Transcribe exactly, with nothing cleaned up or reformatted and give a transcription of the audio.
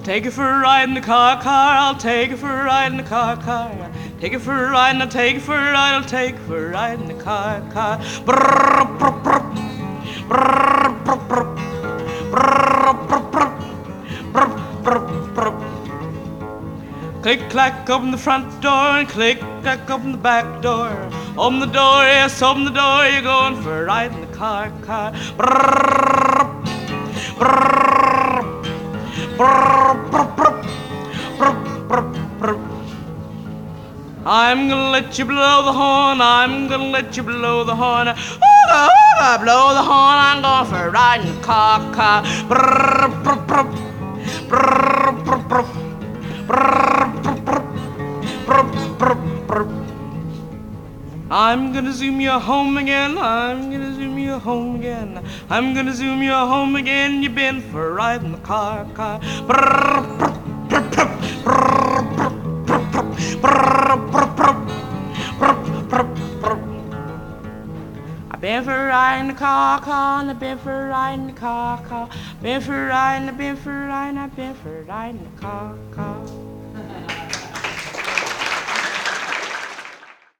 take you for a ride in the car, car. I'll take you for a ride in the car, car. Take you for a ride and I'll take you for a ride. I'll take you for a ride in the car, car. Brrr, brrr, brrr. Brrr, brrr, brrr. Brrr, brrr, brrr. Brrr, brrr, brrr. Click clack, open the front door and click clack, open the back door. Open the door, yes, open the door. You're going for a ride in the car, car. Brrr, brrr, brrr, brrr, brrr, brrr, brrr. I'm gonna let you blow the horn. I'm gonna let you blow the horn. Ooga, ooga, blow the horn. I'm going for a ride in the car, car. Brrr, brrr, brrr. Brrr, brrr, brrr. Brrr, brrr, brrr. Brrr, brrr, brrr. I'm gonna zoom you home again. I'm gonna zoom you home again. I'm gonna zoom you home again. You've been for a ride in the car, car. Brrr, brrr, brrr, brrr. Brrr, brrr, brrr, brrr. Brrr, brrr, brrr. Brrr, brrr, brrr. I've been for a ride in the car, car. And I've been for a ride in the car, car. Been for a ride and I've been for a ride and I've been for a ride in the car, car.